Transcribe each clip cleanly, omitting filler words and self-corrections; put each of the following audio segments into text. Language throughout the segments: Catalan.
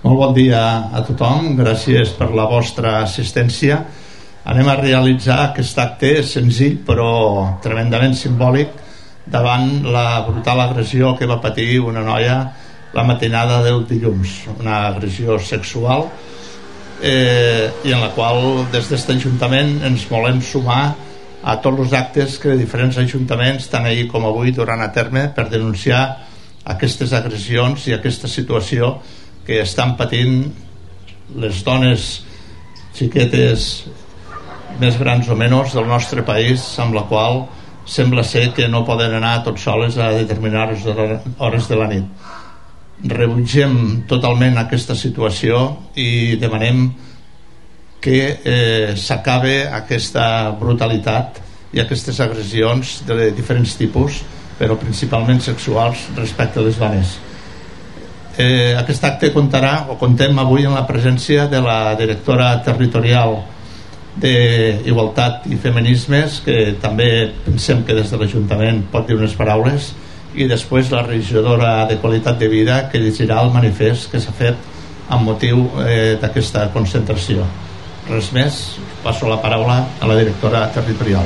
Molt bon dia a tothom, gràcies per la vostra assistència. Anem a realitzar aquest acte senzill però tremendament simbòlic davant la brutal agressió que va patir una noia la matinada del dilluns, una agressió sexual i en la qual des d'aquest Ajuntament ens volem sumar a tots els actes que diferents ajuntaments tant ahir com avui duran a terme per denunciar aquestes agressions i aquesta situació que estan patint les dones xiquetes més grans o menys del nostre país, amb la qual sembla ser que no poden anar tot soles a determinades hores de la nit. Rebutgem totalment aquesta situació i demanem que s'acabe aquesta brutalitat i aquestes agressions de diferents tipus, però principalment sexuals respecte a les dones. Aquest acte contem avui amb la presència de la directora territorial d'Igualtat i Feminismes, que també pensem que des de l'Ajuntament pot dir unes paraules, i després la regidora de Qualitat de Vida, que llegirà el manifest que s'ha fet amb motiu d'aquesta concentració. Res més, passo la paraula a la directora territorial.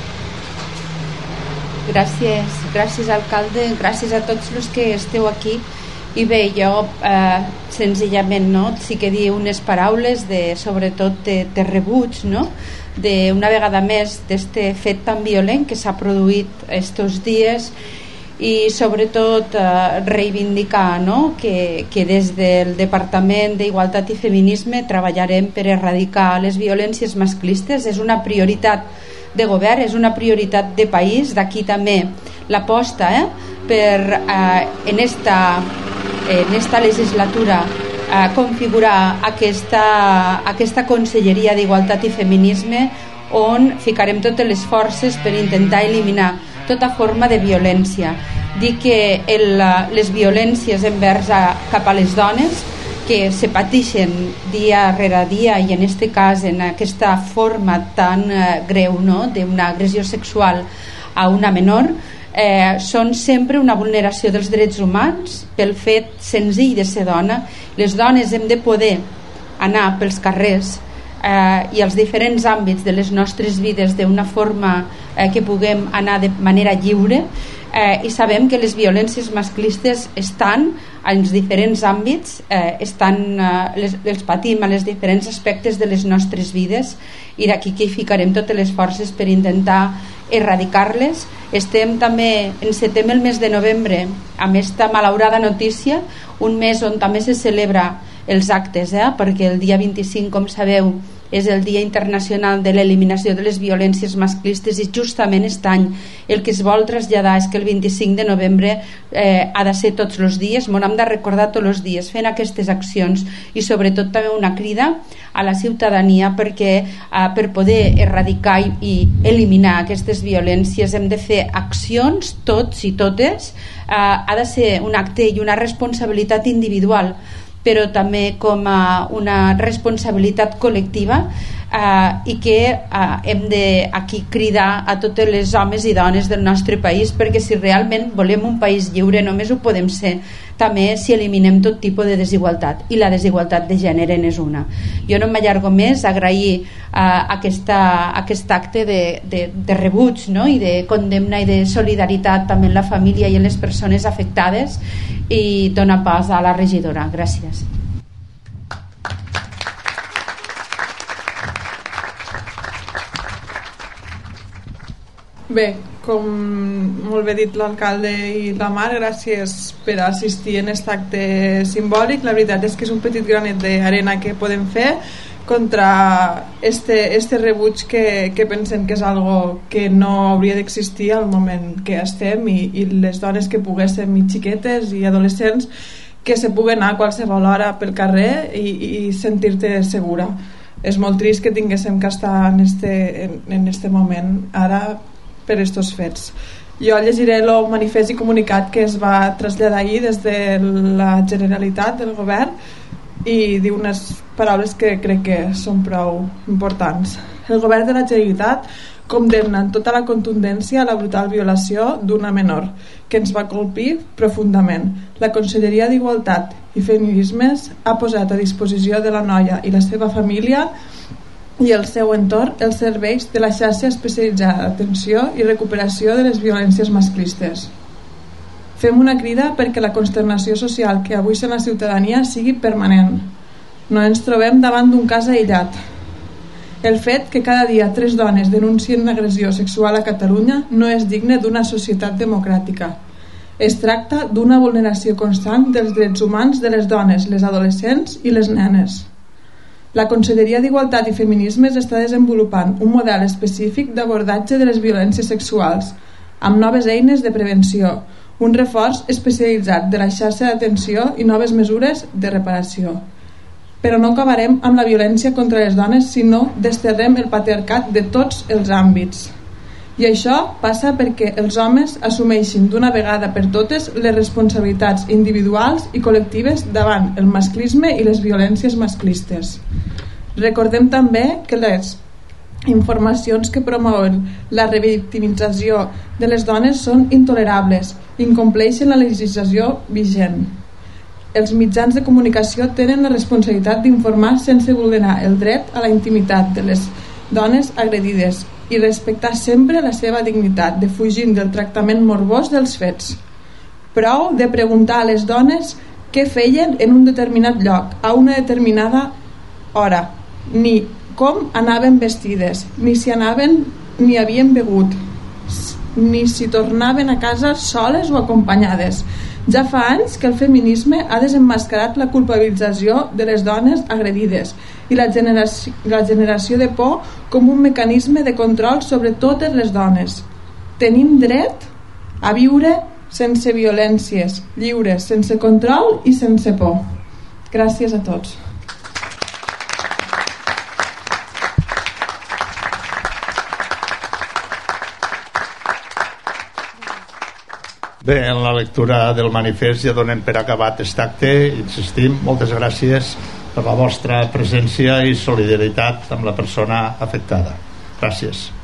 Gràcies alcalde, gràcies a tots els que esteu aquí. I bé, jo senzillament sí que dir unes paraules sobretot de rebuig, d'una vegada més d'este fet tan violent que s'ha produït estos dies, i sobretot reivindicar que des del Departament d'Igualtat i Feminisme treballarem per erradicar les violències masclistes. És una prioritat de govern, és una prioritat de país. D'aquí també l'aposta per en esta legislatura configurar aquesta Conselleria d'Igualtat i Feminisme, on ficarem totes les forces per intentar eliminar tota forma de violència. Dir que les violències envers cap a les dones que se pateixen dia rere dia, i en aquest cas en aquesta forma tan greu d'una agressió sexual a una menor, són sempre una vulneració dels drets humans pel fet senzill de ser dona. Les dones hem de poder anar pels carrers i als diferents àmbits de les nostres vides d'una forma que puguem anar de manera lliure, i sabem que les violències masclistes estan en els diferents àmbits, les patim a les diferents aspectes de les nostres vides, i d'aquí que hi ficarem totes les forces per intentar erradicar-les. Estem també, encetem el mes de novembre amb esta malaurada notícia, un mes on també se celebra els actes, perquè el dia 25, com sabeu, és el Dia Internacional de l'Eliminació de les Violències Masclistes, i justament aquest any el que es vol traslladar és que el 25 de novembre ha de ser tots els dies, m'ho hem de recordar tots els dies fent aquestes accions, i sobretot també una crida a la ciutadania perquè per poder erradicar i eliminar aquestes violències hem de fer accions tots i totes. Ha de ser un acte i una responsabilitat individual, però també com una responsabilitat col·lectiva, i que hem de aquí cridar a totes les homes i dones del nostre país, perquè si realment volem un país lliure només ho podem ser també si eliminem tot tipus de desigualtat, i la desigualtat de gènere n'és una. Jo no m'allargo més, agrair aquest acte de rebuig i de condemna i de solidaritat també en la família i en les persones afectades, i donar pas a la regidora. Gràcies. Bé, com molt bé dit l'alcalde i la Mar, gràcies per assistir en aquest acte simbòlic. La veritat és que és un petit granet d'arena que podem fer contra este rebuig que pensem que és algo que no hauria d'existir al moment que estem, i les dones que poguéssim, i xiquetes i adolescents, que se puguen anar a qualsevol hora pel carrer i sentir-te segura. És molt trist que tinguéssim que estar en este moment ara per estos fets. Jo llegiré el manifest i comunicat que es va traslladar ahir des de la Generalitat, del govern, i diu unes paraules que crec que són prou importants. El govern de la Generalitat condemna amb tota la contundència la brutal violació d'una menor que ens va colpir profundament. La Conselleria d'Igualtat i Feminismes ha posat a disposició de la noia i la seva família i el seu entorn els serveis de la xarxa especialitzada d'atenció i recuperació de les violències masclistes. Fem una crida perquè la consternació social que avui sent la ciutadania sigui permanent. No ens trobem davant d'un cas aïllat. El fet que cada dia 3 dones denuncien agressió sexual a Catalunya no és digne d'una societat democràtica. Es tracta d'una vulneració constant dels drets humans de les dones, les adolescents i les nenes. La Conselleria d'Igualtat i Feminismes està desenvolupant un model específic d'abordatge de les violències sexuals, amb noves eines de prevenció, un reforç especialitzat de la xarxa d'atenció i noves mesures de reparació. Però no acabarem amb la violència contra les dones si no desterrem el patriarcat de tots els àmbits. I això passa perquè els homes assumeixin d'una vegada per totes les responsabilitats individuals i col·lectives davant el masclisme i les violències masclistes. Recordem també que les informacions que promouen la revictimització de les dones són intolerables i incompleixen la legislació vigent. Els mitjans de comunicació tenen la responsabilitat d'informar sense vulnerar el dret a la intimitat de les dones agredides i respectar sempre la seva dignitat, defugint del tractament morbós dels fets. Prou de preguntar a les dones què feien en un determinat lloc, a una determinada hora, ni com anaven vestides, ni si anaven ni havien begut, ni si tornaven a casa soles o acompanyades. Ja fa anys que el feminisme ha desemmascarat la culpabilització de les dones agredides i la generació de por com un mecanisme de control sobre totes les dones. Tenim dret a viure sense violències, lliures, sense control i sense por. Gràcies a tots. Bé, en la lectura del manifest ja donem per acabat aquest acte. Insistim, moltes gràcies per la vostra presència i solidaritat amb la persona afectada. Gràcies.